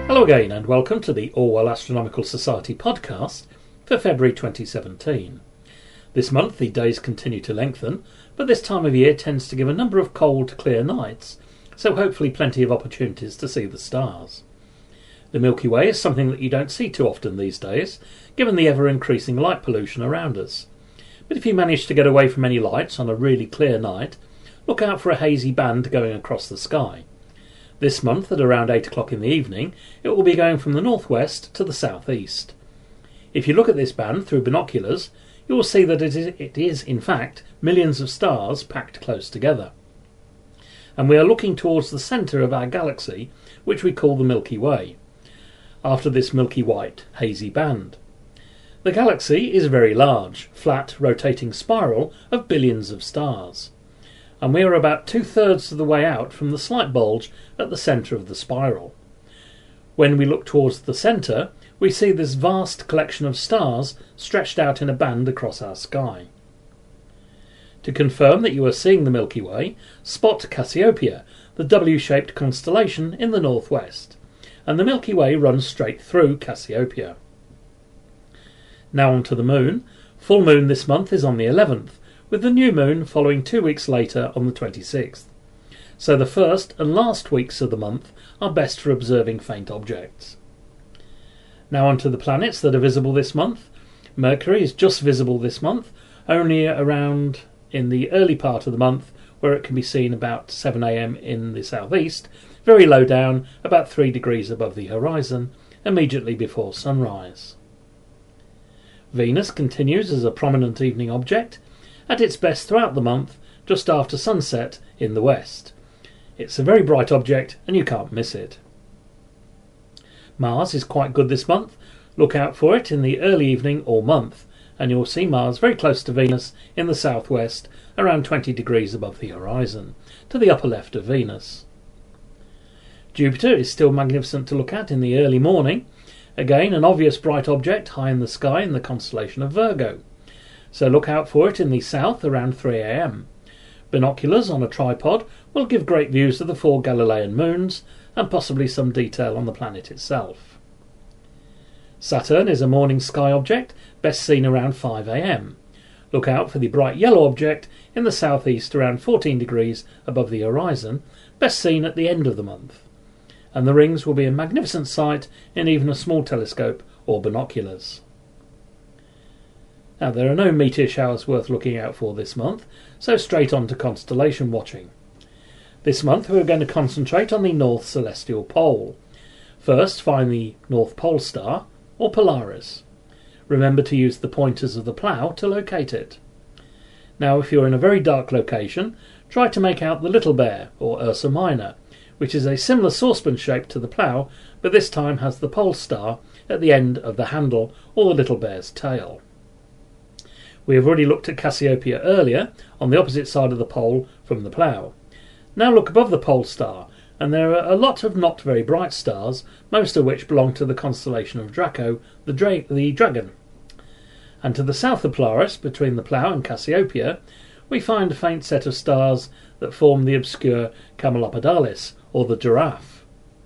Hello again and welcome to the Orwell Astronomical Society podcast for February 2017. This month the days continue to lengthen, but this time of year tends to give a number of cold, clear nights, so hopefully plenty of opportunities to see the stars. The Milky Way is something that you don't see too often these days, given the ever-increasing light pollution around us. But if you manage to get away from any lights on a really clear night, look out for a hazy band going across the sky. This month, at around 8 o'clock in the evening, it will be going from the northwest to the southeast. If you look at this band through binoculars, you will see that it is, in fact, millions of stars packed close together. And we are looking towards the centre of our galaxy, which we call the Milky Way, after this milky white, hazy band. The galaxy is a very large, flat, rotating spiral of billions of stars, and we are about 2/3 of the way out from the slight bulge at the centre of the spiral. When we look towards the centre, we see this vast collection of stars stretched out in a band across our sky. To confirm that you are seeing the Milky Way, spot Cassiopeia, the W-shaped constellation in the northwest, and the Milky Way runs straight through Cassiopeia. Now on to the moon. Full moon this month is on the 11th, with the new moon following 2 weeks later on the 26th. So the first and last weeks of the month are best for observing faint objects. Now on to the planets that are visible this month. Mercury is just visible this month, only around in the early part of the month, where it can be seen about 7 a.m. in the southeast, very low down, about 3 degrees above the horizon, immediately before sunrise. Venus continues as a prominent evening object, at its best throughout the month, just after sunset in the west. It's a very bright object and you can't miss it. Mars is quite good this month. Look out for it in the early evening all month, and you'll see Mars very close to Venus in the southwest, around 20 degrees above the horizon, to the upper left of Venus. Jupiter is still magnificent to look at in the early morning. Again, an obvious bright object high in the sky in the constellation of Virgo. So look out for it in the south around 3 a.m. Binoculars on a tripod will give great views of the 4 Galilean moons and possibly some detail on the planet itself. Saturn is a morning sky object, best seen around 5 a.m. Look out for the bright yellow object in the southeast around 14 degrees above the horizon, best seen at the end of the month. And the rings will be a magnificent sight in even a small telescope or binoculars. Now, there are no meteor showers worth looking out for this month, so straight on to constellation watching. This month we're going to concentrate on the North Celestial Pole. First, find the North Pole Star, or Polaris. Remember to use the pointers of the plough to locate it. Now, if you're in a very dark location, try to make out the Little Bear, or Ursa Minor, which is a similar saucepan shape to the plough, but this time has the pole star at the end of the handle, or the little bear's tail. We have already looked at Cassiopeia earlier, on the opposite side of the pole from the plough. Now look above the pole star, and there are a lot of not very bright stars, most of which belong to the constellation of Draco, the dragon. And to the south of Polaris, between the plough and Cassiopeia, we find a faint set of stars that form the obscure Camelopardalis, or the giraffe.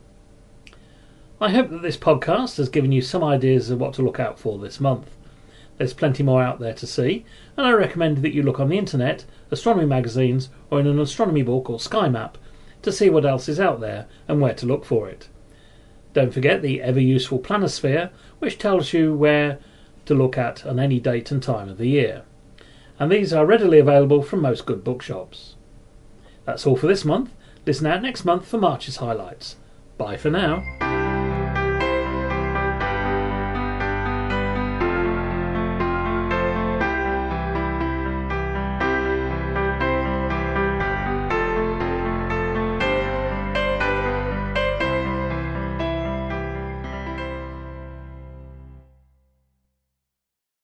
I hope that this podcast has given you some ideas of what to look out for this month. There's plenty more out there to see, and I recommend that you look on the internet, astronomy magazines, or in an astronomy book or sky map to see what else is out there and where to look for it. Don't forget the ever-useful planisphere, which tells you where to look at on any date and time of the year. And these are readily available from most good bookshops. That's all for this month. Listen out next month for March's highlights. Bye for now.